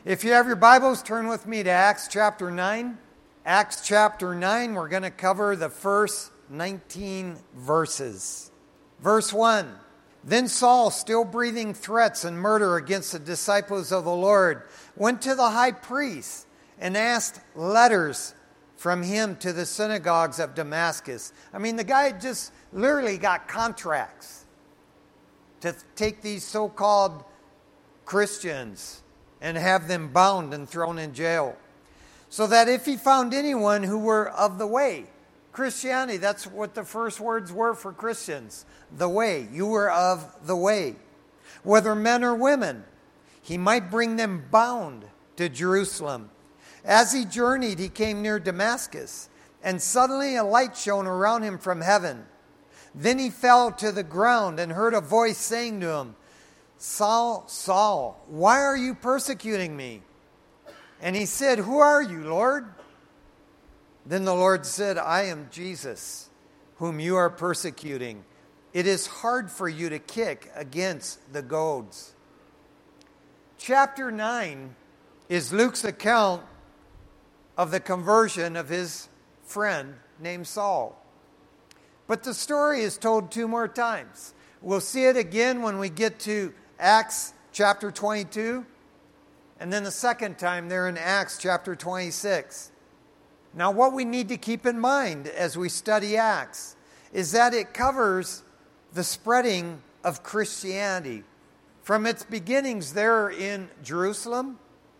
If you have your Bibles, turn with me to Acts chapter 9. Acts chapter 9, we're going to cover the first 19 verses. Verse 1, Then Saul, still breathing threats and murder against the disciples of the Lord, went to the high priest and asked letters from him to the synagogues of Damascus. The guy just literally got contracts to take these so-called Christians and have them bound and thrown in jail, so that if he found anyone who were of the way, Christianity, that's what the first words were for Christians, the way, you were of the way, whether men or women, he might bring them bound to Jerusalem. As he journeyed, he came near Damascus, and suddenly a light shone around him from heaven. Then he fell to the ground and heard a voice saying to him, Saul, Saul, why are you persecuting me? And he said, Who are you, Lord? Then the Lord said, I am Jesus, whom you are persecuting. It is hard for you to kick against the goads. Chapter 9 is Luke's account of the conversion of his friend named Saul. But the story is told two more times. We'll see it again when we get to Acts chapter 22, and then the second time there in Acts chapter 26. Now, what we need to keep in mind as we study Acts is that it covers the spreading of Christianity from its beginnings there in Jerusalem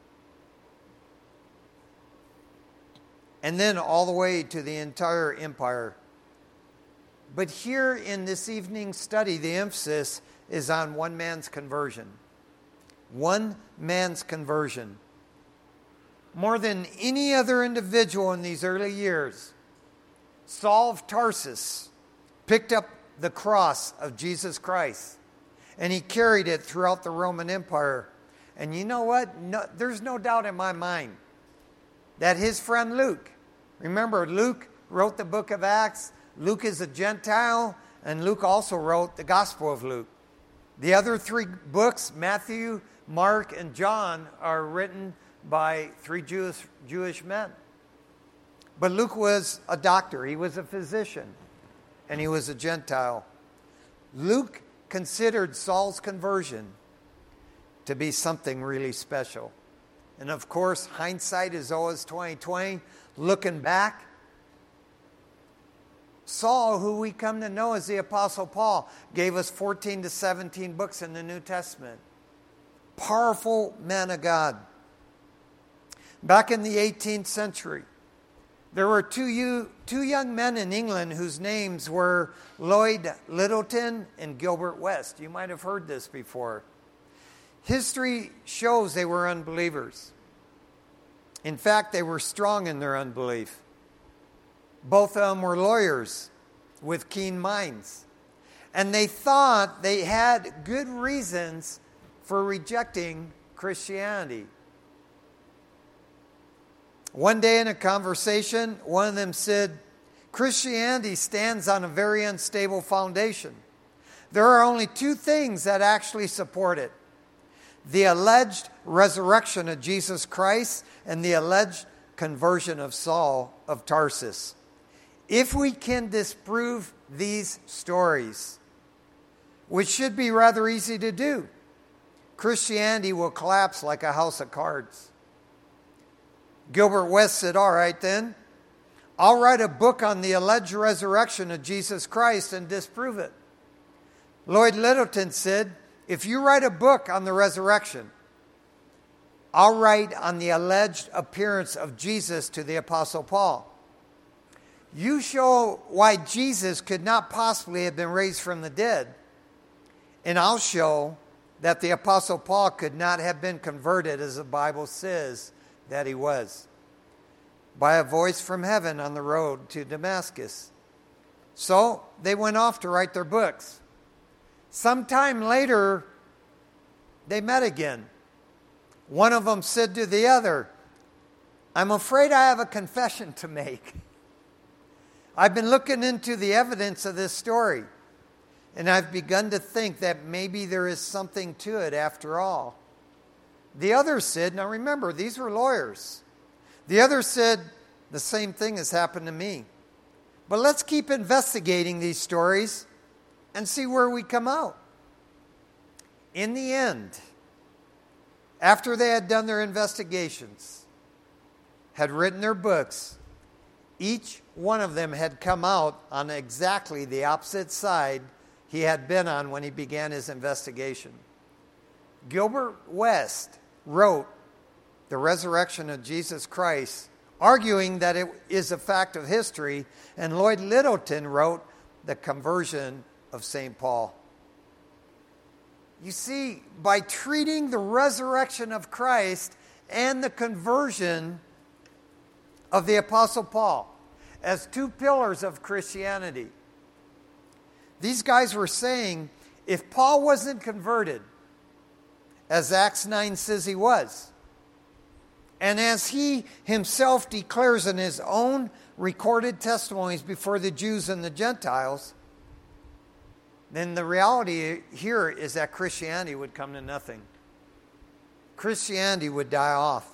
and then all the way to the entire empire. But here in this evening's study, the emphasis is on one man's conversion. One man's conversion. More than any other individual in these early years, Saul of Tarsus picked up the cross of Jesus Christ and he carried it throughout the Roman Empire. And you know what? There's no doubt in my mind that his friend Luke, remember Luke wrote the book of Acts. Luke is a Gentile, and Luke also wrote the Gospel of Luke. The other three books, Matthew, Mark, and John, are written by three Jewish men. But Luke was a doctor, he was a physician, and he was a Gentile. Luke considered Saul's conversion to be something really special. And of course, hindsight is always 20/20. Looking back, Saul, who we come to know as the Apostle Paul, gave us 14 to 17 books in the New Testament. Powerful man of God. Back in the 18th century, there were two young men in England whose names were Lloyd Littleton and Gilbert West. You might have heard this before. History shows they were unbelievers. In fact, they were strong in their unbelief. Both of them were lawyers with keen minds. And they thought they had good reasons for rejecting Christianity. One day in a conversation, one of them said, Christianity stands on a very unstable foundation. There are only two things that actually support it: the alleged resurrection of Jesus Christ and the alleged conversion of Saul of Tarsus. If we can disprove these stories, which should be rather easy to do, Christianity will collapse like a house of cards. Gilbert West said, all right then, I'll write a book on the alleged resurrection of Jesus Christ and disprove it. Lloyd Littleton said, if you write a book on the resurrection, I'll write on the alleged appearance of Jesus to the Apostle Paul. You show why Jesus could not possibly have been raised from the dead, and I'll show that the Apostle Paul could not have been converted as the Bible says that he was, by a voice from heaven on the road to Damascus. So they went off to write their books. Sometime later, they met again. One of them said to the other, I'm afraid I have a confession to make. I've been looking into the evidence of this story, and I've begun to think that maybe there is something to it after all. The others said, now remember, these were lawyers. The others said, the same thing has happened to me. But let's keep investigating these stories and see where we come out. In the end, after they had done their investigations, had written their books, each one of them had come out on exactly the opposite side he had been on when he began his investigation. Gilbert West wrote The Resurrection of Jesus Christ, arguing that it is a fact of history, and Lloyd Littleton wrote The Conversion of St. Paul. You see, by treating the resurrection of Christ and the conversion of the Apostle Paul as two pillars of Christianity, these guys were saying, if Paul wasn't converted, as Acts 9 says he was, and as he himself declares in his own recorded testimonies before the Jews and the Gentiles, then the reality here is that Christianity would come to nothing. Christianity would die off.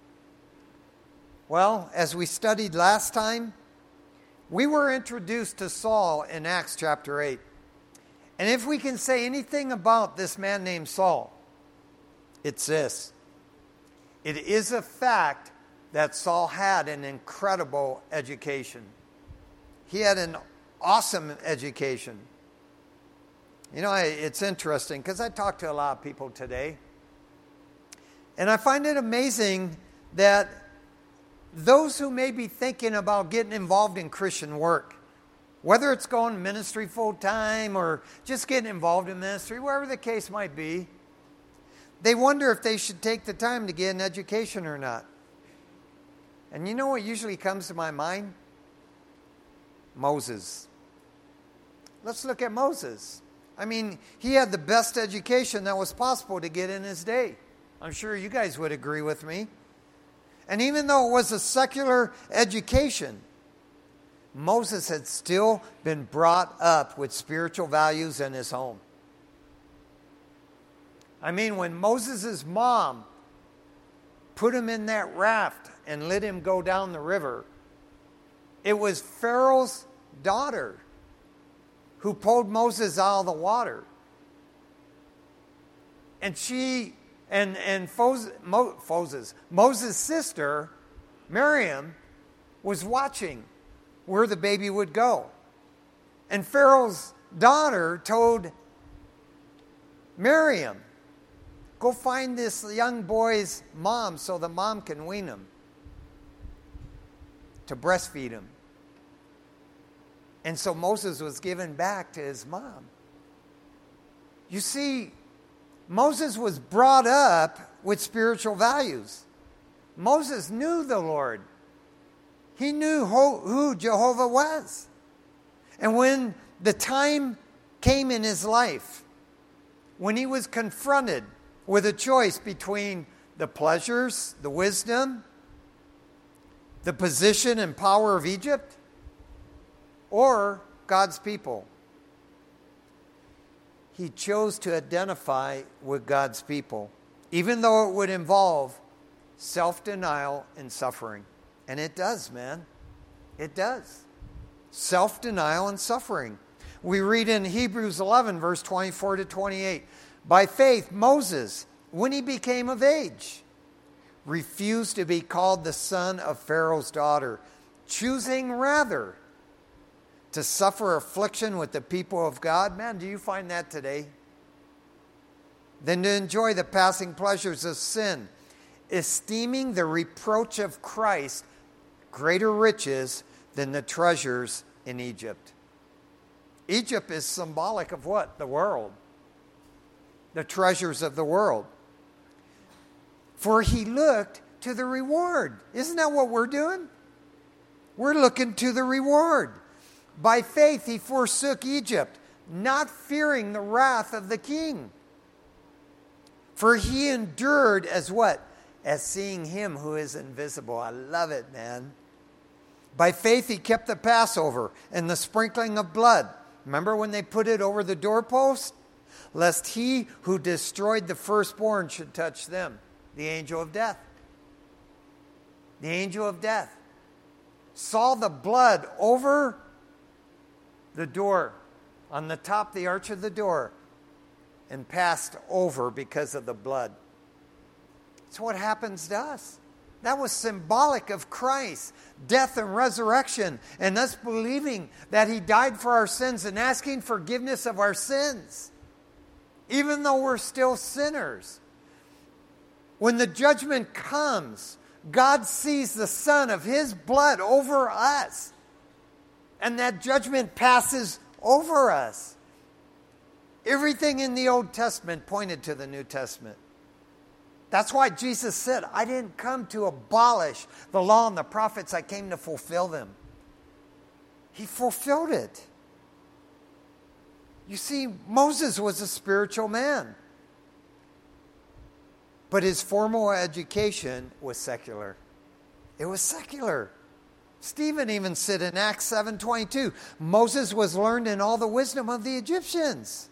Well, as we studied last time, we were introduced to Saul in Acts chapter 8. And if we can say anything about this man named Saul, it's this. It is a fact that Saul had an incredible education. He had an awesome education. You know, it's interesting because I talk to a lot of people today. And I find it amazing that those who may be thinking about getting involved in Christian work, whether it's going to ministry full time or just getting involved in ministry, wherever the case might be, they wonder if they should take the time to get an education or not. And you know what usually comes to my mind? Moses. Let's look at Moses. I mean, he had the best education that was possible to get in his day. I'm sure you guys would agree with me. And even though it was a secular education, Moses had still been brought up with spiritual values in his home. I mean, when Moses' mom put him in that raft and let him go down the river, it was Pharaoh's daughter who pulled Moses out of the water. And Moses' sister, Miriam, was watching where the baby would go. And Pharaoh's daughter told Miriam, go find this young boy's mom so the mom can wean him, to breastfeed him. And so Moses was given back to his mom. You see, Moses was brought up with spiritual values. Moses knew the Lord. He knew who Jehovah was. And when the time came in his life, when he was confronted with a choice between the pleasures, the wisdom, the position and power of Egypt, or God's people, he chose to identify with God's people, even though it would involve self-denial and suffering. And it does, man. It does. Self-denial and suffering. We read in Hebrews 11, verse 24 to 28, by faith, Moses, when he became of age, refused to be called the son of Pharaoh's daughter, choosing rather to suffer affliction with the people of God. Man, do you find that today? Than to enjoy the passing pleasures of sin, esteeming the reproach of Christ greater riches than the treasures in Egypt. Egypt is symbolic of what? The world. The treasures of the world. For he looked to the reward. Isn't that what we're doing? We're looking to the reward. By faith he forsook Egypt, not fearing the wrath of the king. For he endured as what? As seeing him who is invisible. I love it, man. By faith he kept the Passover and the sprinkling of blood. Remember when they put it over the doorpost? Lest he who destroyed the firstborn should touch them. The angel of death. The angel of death saw the blood over the door, on the top, the arch of the door, and passed over because of the blood. It's what happens to us. That was symbolic of Christ, death and resurrection, and us believing that He died for our sins and asking forgiveness of our sins, even though we're still sinners. When the judgment comes, God sees the Son of His blood over us, and that judgment passes over us. Everything in the Old Testament pointed to the New Testament. That's why Jesus said, I didn't come to abolish the law and the prophets, I came to fulfill them. He fulfilled it. You see, Moses was a spiritual man, but his formal education was secular. It was secular. Stephen even said in Acts 7:22, Moses was learned in all the wisdom of the Egyptians.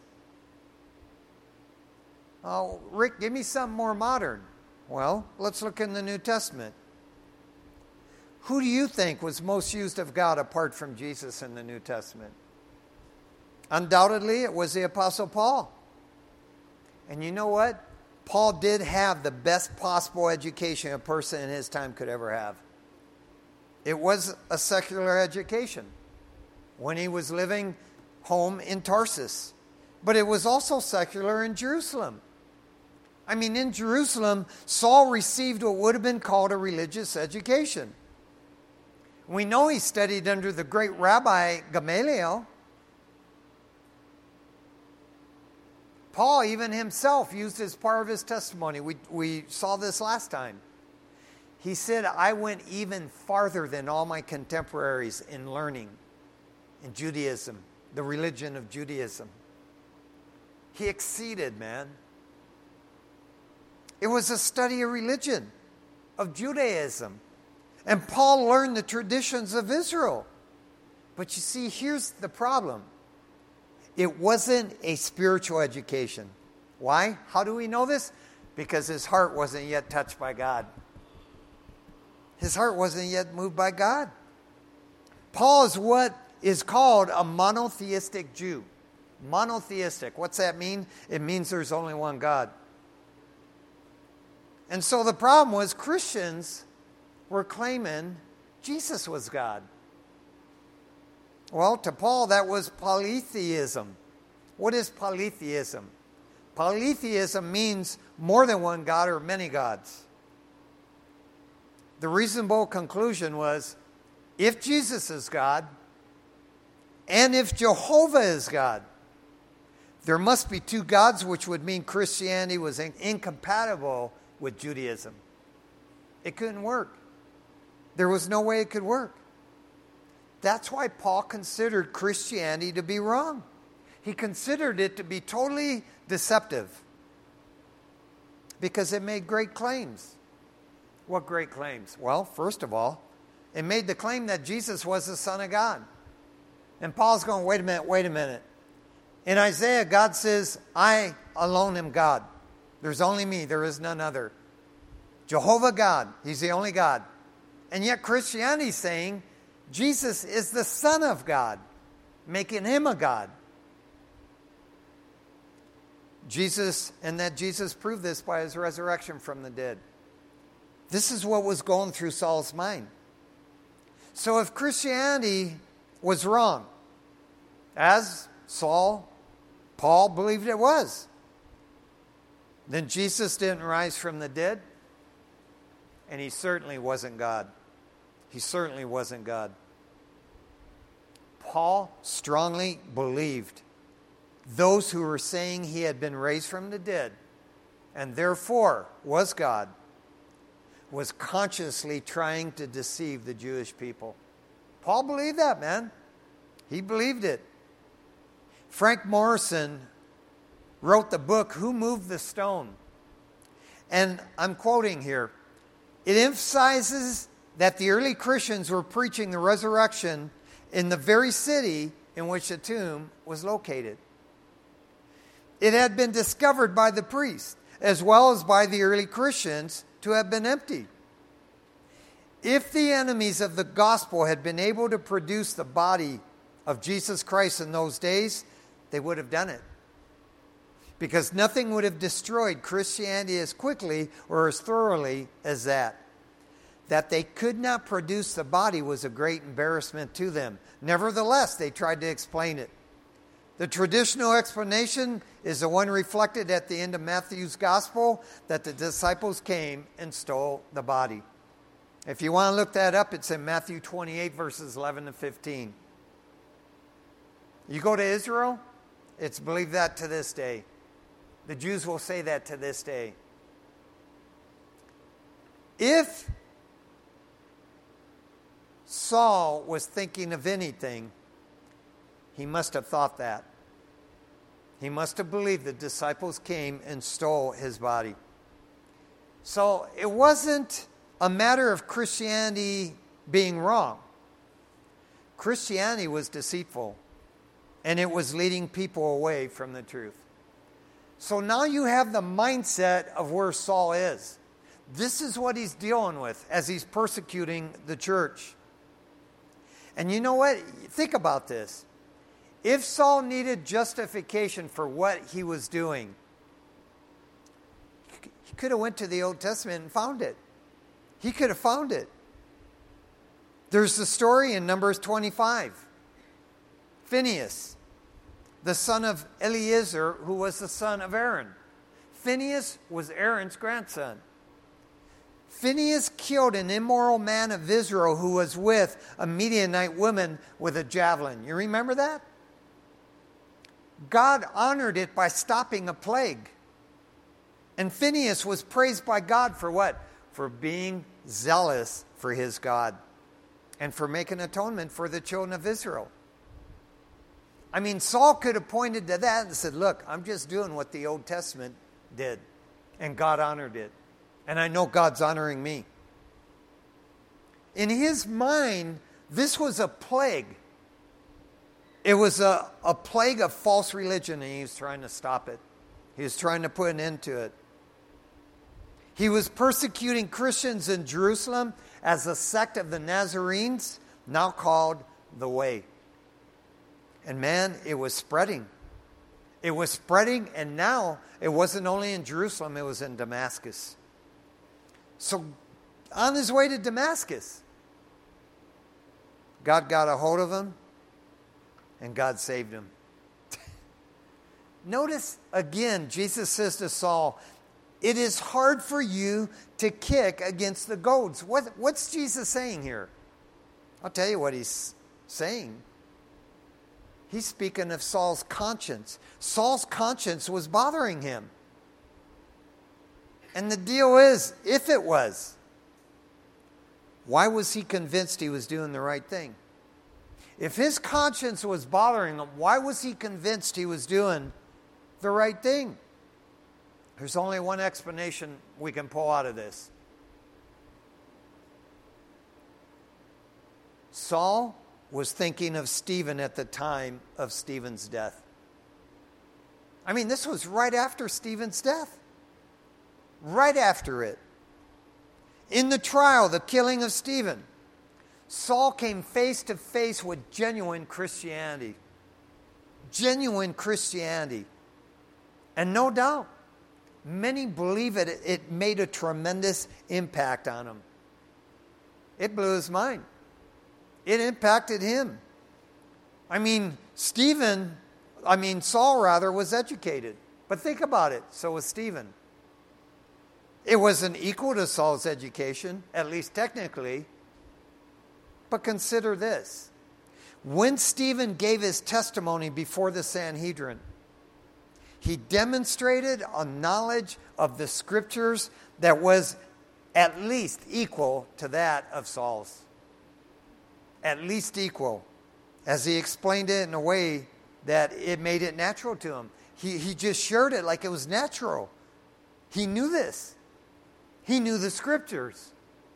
Oh, Rick, give me something more modern. Well, let's look in the New Testament. Who do you think was most used of God apart from Jesus in the New Testament? Undoubtedly, it was the Apostle Paul. And you know what? Paul did have the best possible education a person in his time could ever have. It was a secular education when he was living home in Tarsus. But it was also secular in Jerusalem. I mean, in Jerusalem, Saul received what would have been called a religious education. We know he studied under the great Rabbi Gamaliel. Paul, even himself, used as part of his testimony. We saw this last time. He said, I went even farther than all my contemporaries in learning in Judaism, the religion of Judaism. He exceeded, man. It was a study of religion, of Judaism. And Paul learned the traditions of Israel. But you see, here's the problem. It wasn't a spiritual education. Why? How do we know this? Because his heart wasn't yet touched by God. His heart wasn't yet moved by God. Paul is what is called a monotheistic Jew. Monotheistic. What's that mean? It means there's only one God. And so the problem was Christians were claiming Jesus was God. Well, to Paul, that was polytheism. What is polytheism? Polytheism means more than one God or many gods. The reasonable conclusion was, if Jesus is God, and if Jehovah is God, there must be two gods, which would mean Christianity was incompatible with Judaism. It couldn't work. There was no way it could work. That's why Paul considered Christianity to be wrong. He considered it to be totally deceptive because it made great claims. What great claims? Well, first of all, it made the claim that Jesus was the Son of God. And Paul's going, wait a minute. In Isaiah, God says, I alone am God. There's only me. There is none other. Jehovah God. He's the only God. And yet Christianity is saying Jesus is the Son of God, making him a God. Jesus proved this by his resurrection from the dead. This is what was going through Saul's mind. So if Christianity was wrong, as Paul believed it was, then Jesus didn't rise from the dead, and he certainly wasn't God. He certainly wasn't God. Paul strongly believed those who were saying he had been raised from the dead and therefore was God was consciously trying to deceive the Jewish people. Paul believed that, man. He believed it. Frank Morrison wrote the book, Who Moved the Stone? And I'm quoting here. It emphasizes that the early Christians were preaching the resurrection in the very city in which the tomb was located. It had been discovered by the priest. as well as by the early Christians, to have been emptied. If the enemies of the gospel had been able to produce the body of Jesus Christ in those days, they would have done it. Because nothing would have destroyed Christianity as quickly or as thoroughly as that. That they could not produce the body was a great embarrassment to them. Nevertheless, they tried to explain it. The traditional explanation is the one reflected at the end of Matthew's gospel, that the disciples came and stole the body. If you want to look that up, it's in Matthew 28, verses 11 to 15. You go to Israel, it's believed that to this day. The Jews will say that to this day. If Saul was thinking of anything, he must have thought that. He must have believed the disciples came and stole his body. So it wasn't a matter of Christianity being wrong. Christianity was deceitful, and it was leading people away from the truth. So now you have the mindset of where Saul is. This is what he's dealing with as he's persecuting the church. And you know what? Think about this. If Saul needed justification for what he was doing, he could have went to the Old Testament and found it. He could have found it. There's the story in Numbers 25. Phinehas, the son of Eleazar, who was the son of Aaron. Phinehas was Aaron's grandson. Phinehas killed an immoral man of Israel who was with a Midianite woman with a javelin. You remember that? God honored it by stopping a plague. And Phinehas was praised by God for what? For being zealous for his God and for making atonement for the children of Israel. I mean, Saul could have pointed to that and said, look, I'm just doing what the Old Testament did. And God honored it. And I know God's honoring me. In his mind, this was a plague. It was a plague of false religion, and he was trying to stop it. He was trying to put an end to it. He was persecuting Christians in Jerusalem as a sect of the Nazarenes, now called the Way. And man, it was spreading. It was spreading, and now it wasn't only in Jerusalem, it was in Damascus. So on his way to Damascus, God got a hold of him, and God saved him. Notice again, Jesus says to Saul, it is hard for you to kick against the goads. What's Jesus saying here? I'll tell you what he's saying. He's speaking of Saul's conscience. Saul's conscience was bothering him. And the deal is, if it was, why was he convinced he was doing the right thing? If his conscience was bothering him, why was he convinced he was doing the right thing? There's only one explanation we can pull out of this. Saul was thinking of Stephen at the time of Stephen's death. I mean, this was right after Stephen's death. Right after it. In the trial, the killing of Stephen, Saul came face to face with genuine Christianity. Genuine Christianity. And no doubt, many believe it made a tremendous impact on him. It blew his mind. It impacted him. Saul was educated. But think about it, so was Stephen. It wasn't equal to Saul's education, at least technically. But consider this. When Stephen gave his testimony before the Sanhedrin, he demonstrated a knowledge of the Scriptures that was at least equal to that of Saul's. At least equal. As he explained it in a way that it made it natural to him. He just shared it like it was natural. He knew this. He knew the Scriptures.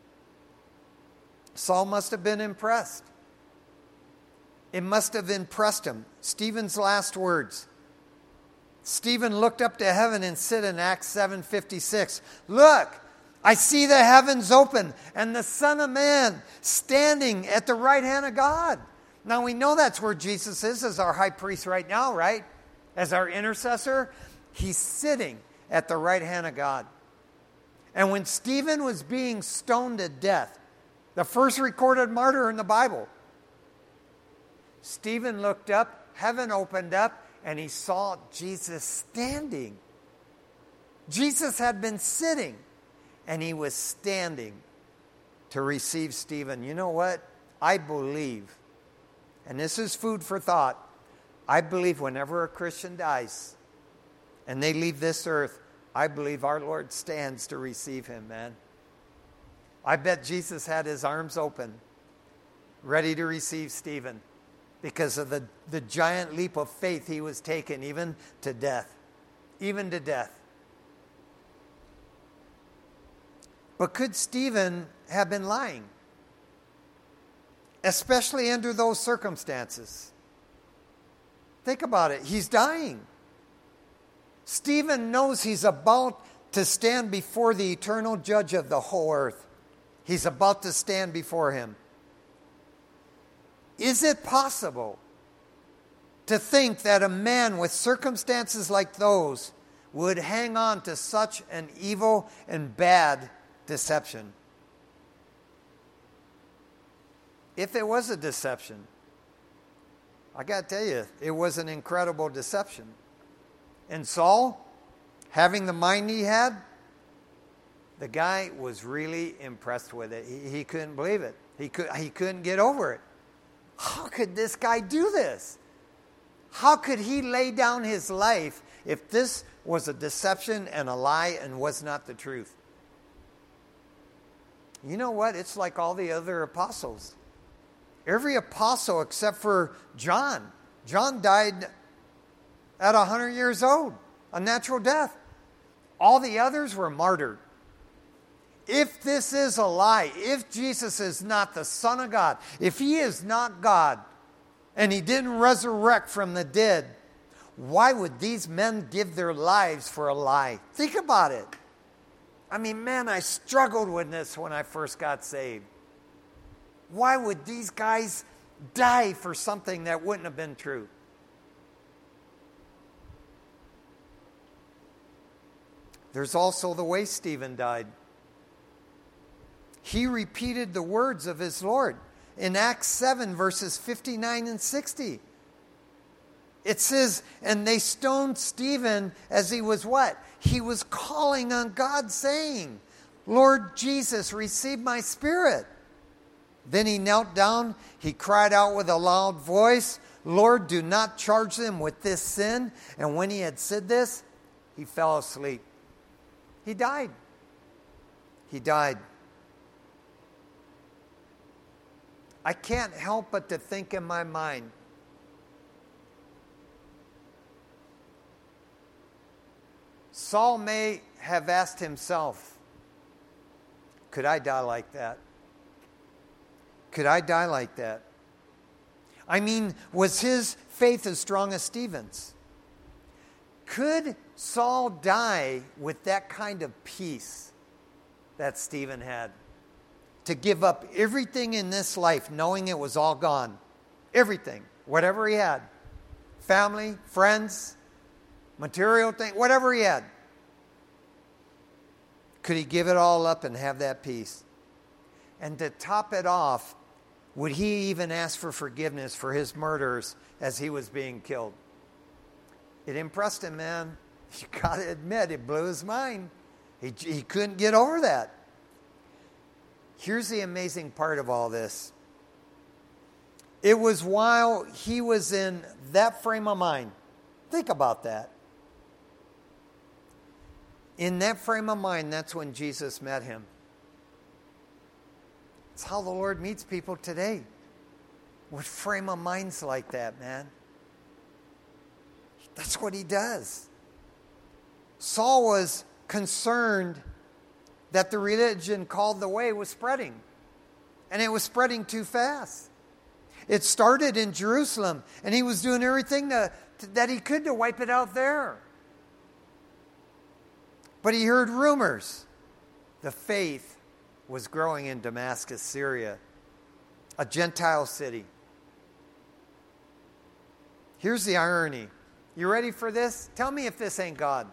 Saul must have been impressed. It must have impressed him. Stephen's last words. Stephen looked up to heaven and said in Acts 7:56, "Look, I see the heavens open and the Son of Man standing at the right hand of God." Now we know that's where Jesus is as our high priest right now, right? As our intercessor. He's sitting at the right hand of God. And when Stephen was being stoned to death, the first recorded martyr in the Bible, Stephen looked up, heaven opened up, and he saw Jesus standing. Jesus had been sitting, and he was standing to receive Stephen. You know what? I believe, and this is food for thought, I believe whenever a Christian dies and they leave this earth, I believe our Lord stands to receive him, man. I bet Jesus had his arms open, ready to receive Stephen because of the giant leap of faith he was taking, even to death. Even to death. But could Stephen have been lying? Especially under those circumstances. Think about it. He's dying. Stephen knows he's about to stand before the eternal judge of the whole earth. He's about to stand before him. Is it possible to think that a man with circumstances like those would hang on to such an evil and bad deception? If it was a deception, I got to tell you, it was an incredible deception. And Saul, having the mind he had, the guy was really impressed with it. He couldn't believe it. He couldn't get over it. How could this guy do this? How could he lay down his life if this was a deception and a lie and was not the truth? You know what? It's like all the other apostles. Every apostle except for John. John died at 100 years old, a natural death. All the others were martyred. If this is a lie, if Jesus is not the Son of God, if he is not God, and he didn't resurrect from the dead, why would these men give their lives for a lie? Think about it. I mean, man, I struggled with this when I first got saved. Why would these guys die for something that wouldn't have been true? There's also the way Stephen died. He repeated the words of his Lord. In Acts 7, verses 59 and 60. It says, and they stoned Stephen as he was what? He was calling on God, saying, Lord Jesus, receive my spirit. Then he knelt down. He cried out with a loud voice, Lord, do not charge them with this sin. And when he had said this, he fell asleep. He died. He died. I can't help but to think in my mind, Saul may have asked himself, could I die like that? Could I die like that? I mean, was his faith as strong as Stephen's? Could Saul die with that kind of peace that Stephen had? To give up everything in this life, knowing it was all gone. Everything. Whatever he had. Family, friends, material thing, whatever he had. Could he give it all up and have that peace? And to top it off, would he even ask for forgiveness for his murderers as he was being killed? It impressed him, man. You got to admit, it blew his mind. He couldn't get over that. Here's the amazing part of all this. It was while he was in that frame of mind. Think about that. In that frame of mind, that's when Jesus met him. It's how the Lord meets people today. With frame of minds like that, man. That's what he does. Saul was concerned that the religion called the Way was spreading. And it was spreading too fast. It started in Jerusalem, and he was doing everything that he could to wipe it out there. But he heard rumors. The faith was growing in Damascus, Syria, a Gentile city. Here's the irony. You ready for this? Tell me if this ain't God.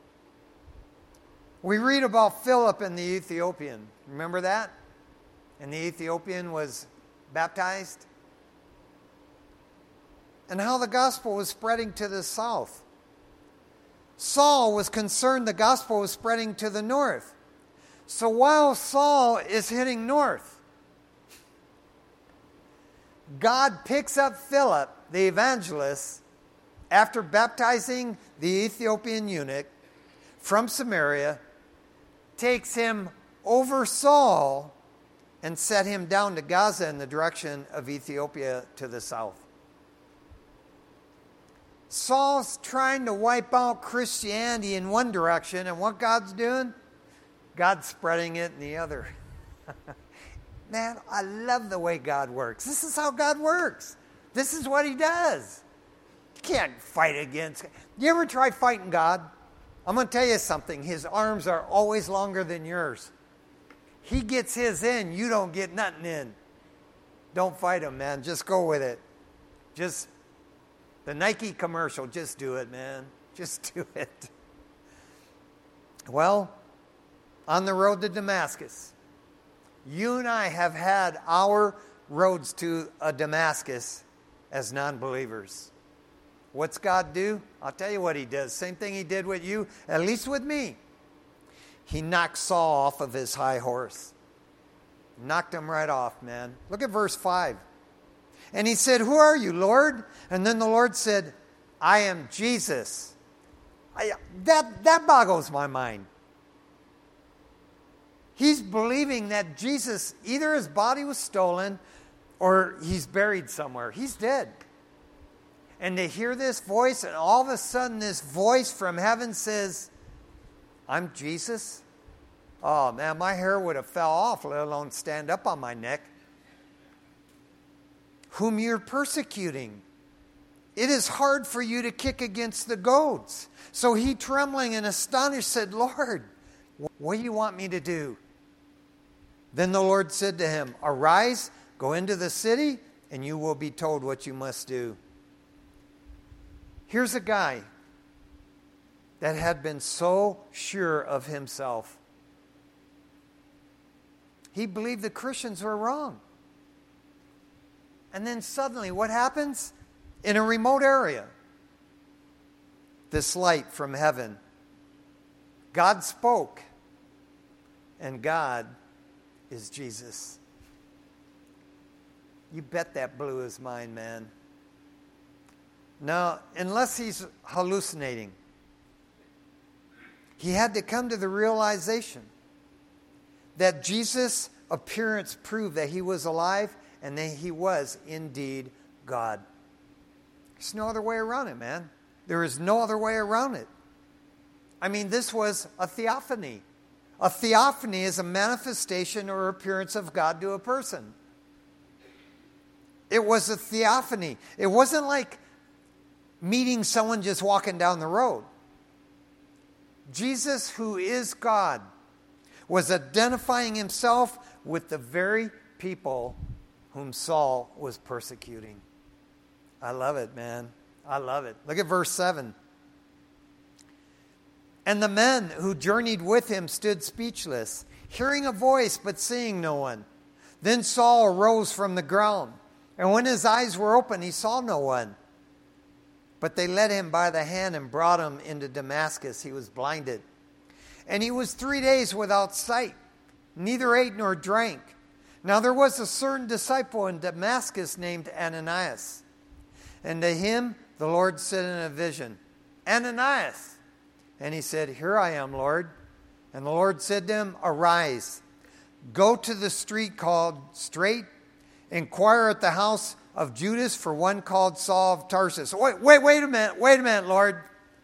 We read about Philip and the Ethiopian. Remember that? And the Ethiopian was baptized. And how the gospel was spreading to the south. Saul was concerned the gospel was spreading to the north. So while Saul is heading north, God picks up Philip, the evangelist, after baptizing the Ethiopian eunuch from Samaria, takes him over Saul and set him down to Gaza in the direction of Ethiopia to the south. Saul's trying to wipe out Christianity in one direction, and what God's doing? God's spreading it in the other. Man, I love the way God works. This is how God works. This is what he does. You can't fight against God. You ever try fighting God? I'm going to tell you something. His arms are always longer than yours. He gets his in. You don't get nothing in. Don't fight him, man. Just go with it. Just the Nike commercial. Just do it, man. Just do it. Well, on the road to Damascus, you and I have had our roads to a Damascus as non-believers. What's God do? I'll tell you what he does. Same thing he did with you, at least with me. He knocked Saul off of his high horse. Knocked him right off, man. Look at verse 5. And he said, "Who are you, Lord?" And then the Lord said, "I am Jesus." That boggles my mind. He's believing that Jesus, either his body was stolen or he's buried somewhere. He's dead. And to hear this voice, and all of a sudden this voice from heaven says, "I'm Jesus." Oh man, my hair would have fell off, let alone stand up on my neck. "Whom you're persecuting. It is hard for you to kick against the goads." So he, trembling and astonished, said, "Lord, what do you want me to do?" Then the Lord said to him, "Arise, go into the city, and you will be told what you must do." Here's a guy that had been so sure of himself. He believed the Christians were wrong. And then suddenly, what happens? In a remote area, this light from heaven. God spoke, and God is Jesus. You bet that blew his mind, man. Now, unless he's hallucinating, he had to come to the realization that Jesus' appearance proved that he was alive and that he was indeed God. There's no other way around it, man. There is no other way around it. I mean, this was a theophany. A theophany is a manifestation or appearance of God to a person. It was a theophany. It wasn't like meeting someone just walking down the road. Jesus, who is God, was identifying himself with the very people whom Saul was persecuting. I love it, man. I love it. Look at verse 7. And the men who journeyed with him stood speechless, hearing a voice but seeing no one. Then Saul arose from the ground, and when his eyes were open, he saw no one. But they led him by the hand and brought him into Damascus. He was blinded. And he was 3 days without sight, neither ate nor drank. Now there was a certain disciple in Damascus named Ananias. And to him the Lord said in a vision, "Ananias." And he said, "Here I am, Lord." And the Lord said to him, "Arise, go to the street called Straight, inquire at the house of Judas for one called Saul of Tarsus." Wait a minute, Lord.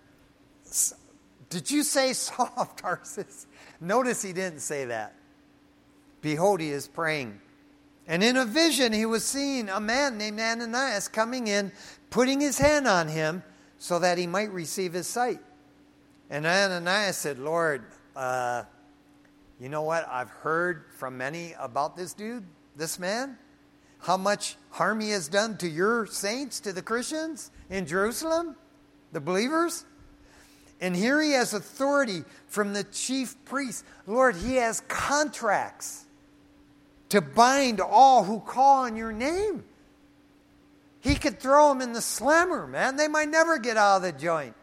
Did you say Saul of Tarsus? Notice he didn't say that. Behold, he is praying. And in a vision he was seeing a man named Ananias coming in, putting his hand on him so that he might receive his sight. And Ananias said, Lord, you know what? I've heard from many about this dude, this man, how much harm he has done to your saints, to the Christians in Jerusalem, the believers. And here he has authority from the chief priest. Lord, he has contracts to bind all who call on your name. He could throw them in the slammer, man. They might never get out of the joint.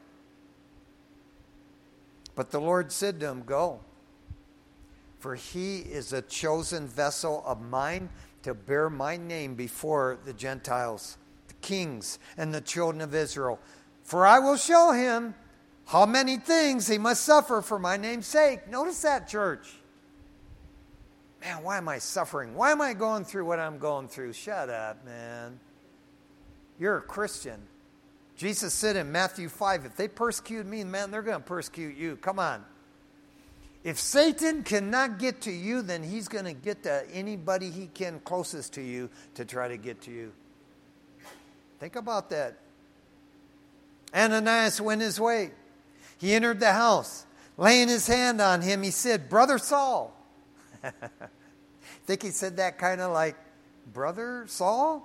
But the Lord said to him, go. For he is a chosen vessel of mine to bear my name before the Gentiles, the kings, and the children of Israel. For I will show him how many things he must suffer for my name's sake. Notice that, church. Man, why am I suffering? Why am I going through what I'm going through? Shut up, man. You're a Christian. Jesus said in Matthew 5, if they persecute me, man, they're going to persecute you. Come on. If Satan cannot get to you, then he's going to get to anybody he can closest to you to try to get to you. Think about that. Ananias went his way. He entered the house. Laying his hand on him, he said, Brother Saul. Think he said that kind of like, Brother Saul?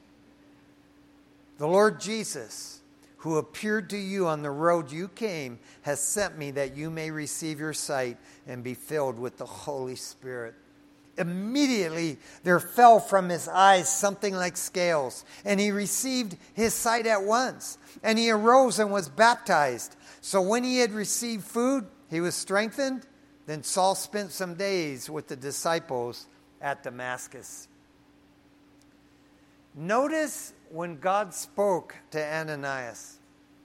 The Lord Jesus, who appeared to you on the road you came, has sent me that you may receive your sight and be filled with the Holy Spirit. Immediately there fell from his eyes something like scales, and he received his sight at once. And he arose and was baptized. So when he had received food, he was strengthened. Then Saul spent some days with the disciples at Damascus. Notice when God spoke to Ananias.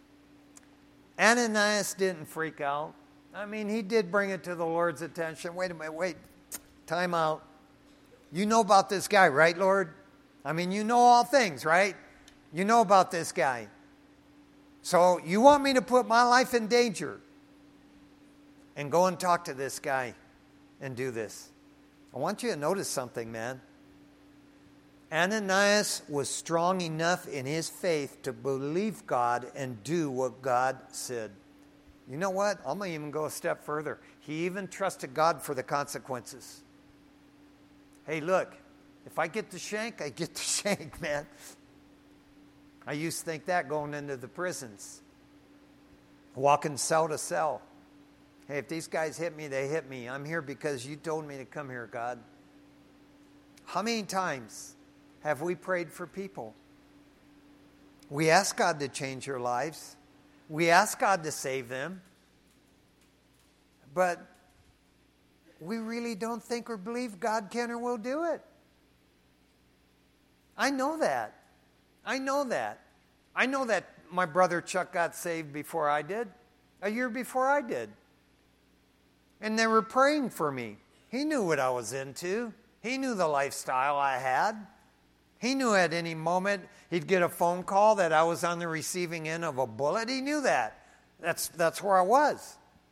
Ananias didn't freak out. I mean, he did bring it to the Lord's attention. Wait a minute, time out. You know about this guy, right, Lord? I mean, you know all things, right? You know about this guy. So you want me to put my life in danger and go and talk to this guy and do this. I want you to notice something, man. Ananias was strong enough in his faith to believe God and do what God said. You know what? I'm going to even go a step further. He even trusted God for the consequences. Hey, look, if I get the shank, I get the shank, man. I used to think that going into the prisons. Walking cell to cell. Hey, if these guys hit me, they hit me. I'm here because you told me to come here, God. How many times have we prayed for people? We ask God to change their lives. We ask God to save them. But we really don't think or believe God can or will do it. I know that. I know that my brother Chuck got saved before I did. A year before I did. And they were praying for me. He knew what I was into. He knew the lifestyle I had. He knew at any moment he'd get a phone call that I was on the receiving end of a bullet. He knew that. That's where I was.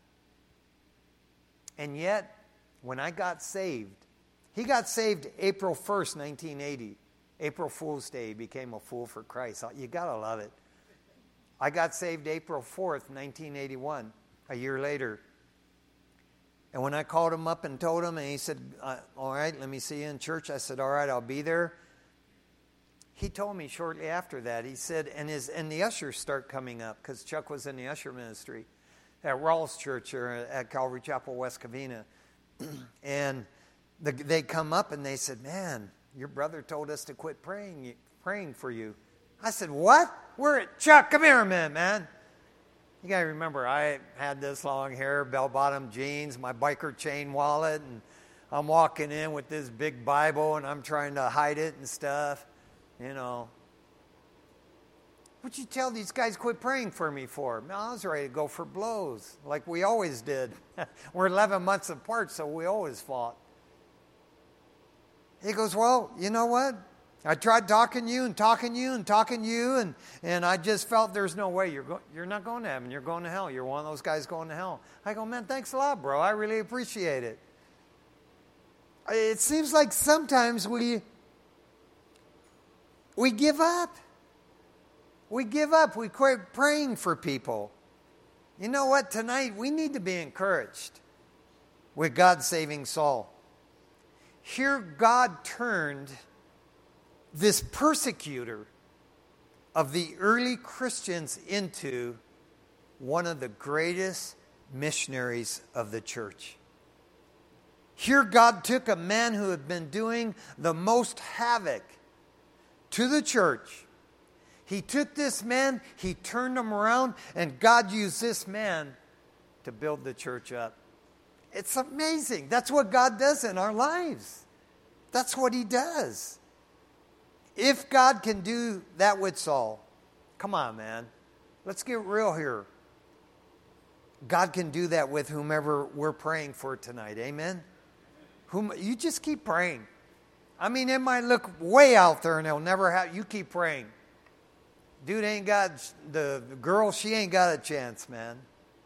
And yet, when I got saved, he got saved April 1st, 1980. April Fool's Day, he became a fool for Christ. You got to love it. I got saved April 4th, 1981, a year later. And when I called him up and told him, and he said, all right, let me see you in church. I said, all right, I'll be there. He told me shortly after that, he said, and the ushers start coming up, because Chuck was in the usher ministry at Rawls Church or at Calvary Chapel, West Covina. And they come up and they said, man, your brother told us to quit praying for you. I said, what? Chuck, come here a minute, man. You got to remember, I had this long hair, bell-bottom jeans, my biker chain wallet, and I'm walking in with this big Bible, and I'm trying to hide it and stuff, you know. What'd you tell these guys quit praying for me for? No, I was ready to go for blows, like we always did. We're 11 months apart, so we always fought. He goes, well, you know what? I tried talking to you, and I just felt there's no way. You're not going to heaven. You're going to hell. You're one of those guys going to hell. I go, man, thanks a lot, bro. I really appreciate it. It seems like sometimes we give up. We give up. We quit praying for people. You know what? Tonight we need to be encouraged with God saving Saul. Here God turned this persecutor of the early Christians into one of the greatest missionaries of the church. Here God took a man who had been doing the most havoc to the church. He took this man, he turned him around, and God used this man to build the church up. It's amazing. That's what God does in our lives. That's what he does. If God can do that with Saul, come on, man. Let's get real here. God can do that with whomever we're praying for tonight. Amen? You just keep praying. I mean, it might look way out there and it'll never happen. You keep praying. Dude ain't got, the girl, she ain't got a chance, man.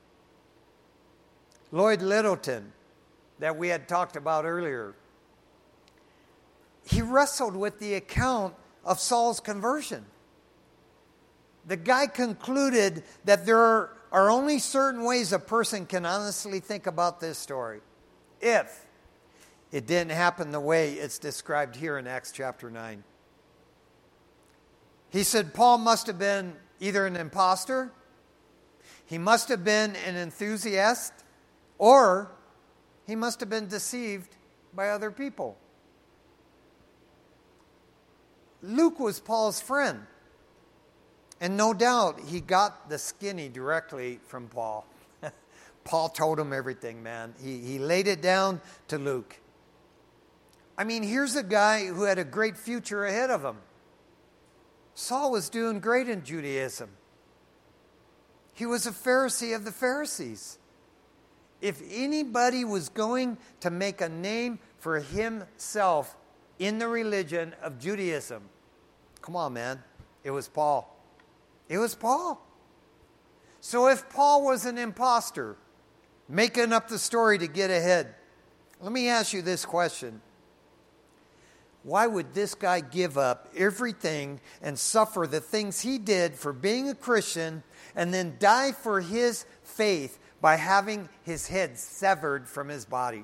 Lloyd Littleton, that we had talked about earlier, he wrestled with the account of Saul's conversion. The guy concluded that there are only certain ways a person can honestly think about this story if it didn't happen the way it's described here in Acts chapter 9. He said Paul must have been either an imposter, he must have been an enthusiast, or he must have been deceived by other people. Luke was Paul's friend. And no doubt he got the skinny directly from Paul. Paul told him everything, man. He laid it down to Luke. I mean, here's a guy who had a great future ahead of him. Saul was doing great in Judaism. He was a Pharisee of the Pharisees. If anybody was going to make a name for himself in the religion of Judaism, come on, man, it was Paul. It was Paul. So if Paul was an imposter, making up the story to get ahead, let me ask you this question. Why would this guy give up everything and suffer the things he did for being a Christian and then die for his faith by having his head severed from his body?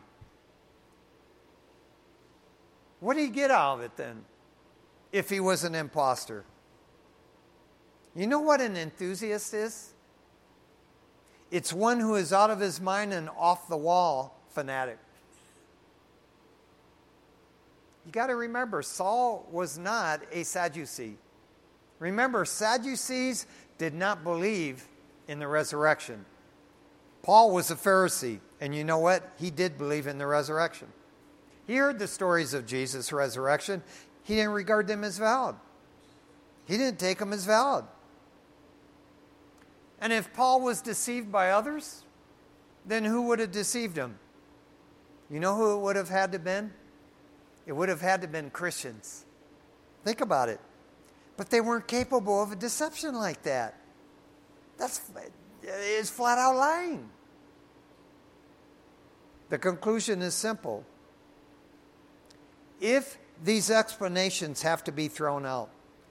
What did he get out of it then, if he was an imposter? You know what an enthusiast is? It's one who is out of his mind and off the wall fanatic. You got to remember, Saul was not a Sadducee. Remember, Sadducees did not believe in the resurrection. Paul was a Pharisee, and you know what? He did believe in the resurrection. He heard the stories of Jesus' resurrection. He didn't regard them as valid. He didn't take them as valid. And if Paul was deceived by others, then who would have deceived him? You know who it would have had to been? It would have had to been Christians. Think about it. But they weren't capable of a deception like that. It's flat out lying. The conclusion is simple. If these explanations have to be thrown out,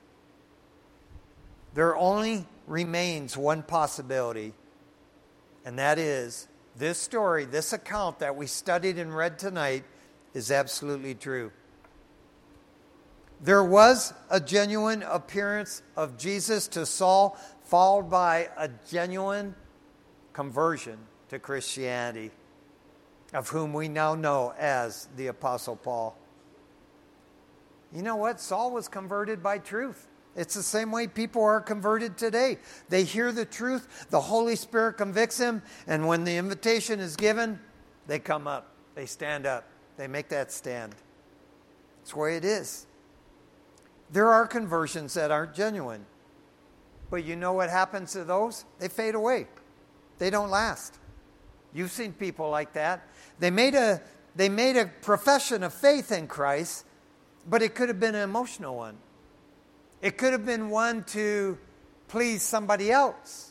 there only remains one possibility, and that is this story, this account that we studied and read tonight is absolutely true. There was a genuine appearance of Jesus to Saul, followed by a genuine conversion to Christianity, of whom we now know as the Apostle Paul. You know what? Saul was converted by truth. It's the same way people are converted today. They hear the truth, the Holy Spirit convicts them, and when the invitation is given, they come up, they stand up, they make that stand. It's the way it is. There are conversions that aren't genuine. But you know what happens to those? They fade away. They don't last. You've seen people like that. They made a profession of faith in Christ, but it could have been an emotional one. It could have been one to please somebody else.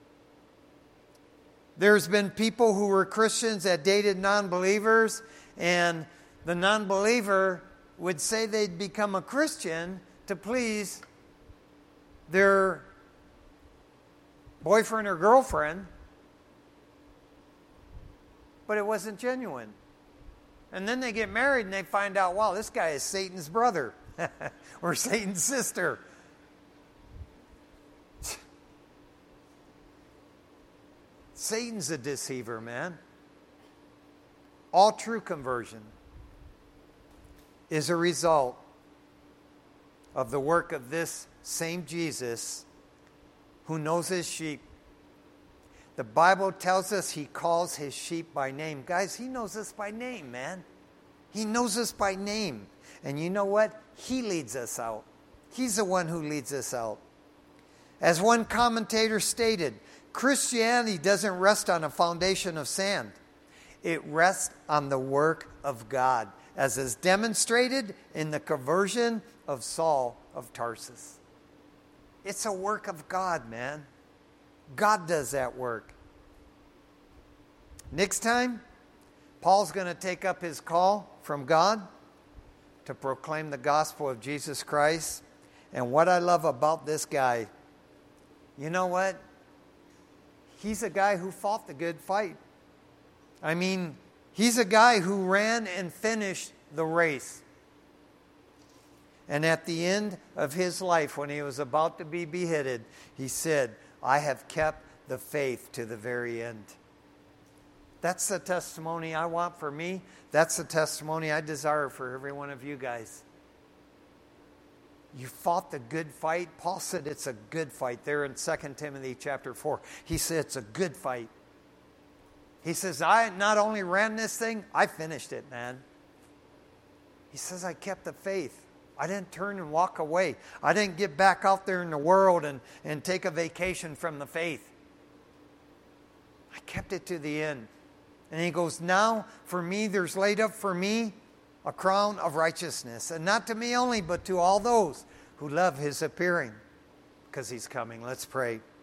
There's been people who were Christians that dated non-believers, and the non-believer would say they'd become a Christian to please their boyfriend or girlfriend, but it wasn't genuine. And then they get married and they find out, wow, this guy is Satan's brother or Satan's sister. Satan's a deceiver, man. All true conversion is a result of the work of this same Jesus who knows his sheep. The Bible tells us he calls his sheep by name. Guys, he knows us by name, man. He knows us by name. And you know what? He leads us out. He's the one who leads us out. As one commentator stated, Christianity doesn't rest on a foundation of sand. It rests on the work of God, as is demonstrated in the conversion of Saul of Tarsus. It's a work of God, man. God does that work. Next time, Paul's going to take up his call from God to proclaim the gospel of Jesus Christ. And what I love about this guy, you know what? He's a guy who fought the good fight. I mean, he's a guy who ran and finished the race. And at the end of his life, when he was about to be beheaded, he said, I have kept the faith to the very end. That's the testimony I want for me. That's the testimony I desire for every one of you guys. You fought the good fight. Paul said it's a good fight there in 2 Timothy chapter 4. He said it's a good fight. He says, I not only ran this thing, I finished it, man. He says, I kept the faith. I didn't turn and walk away. I didn't get back out there in the world and take a vacation from the faith. I kept it to the end. And he goes, now for me, there's laid up for me a crown of righteousness. And not to me only, but to all those who love his appearing. Because he's coming. Let's pray.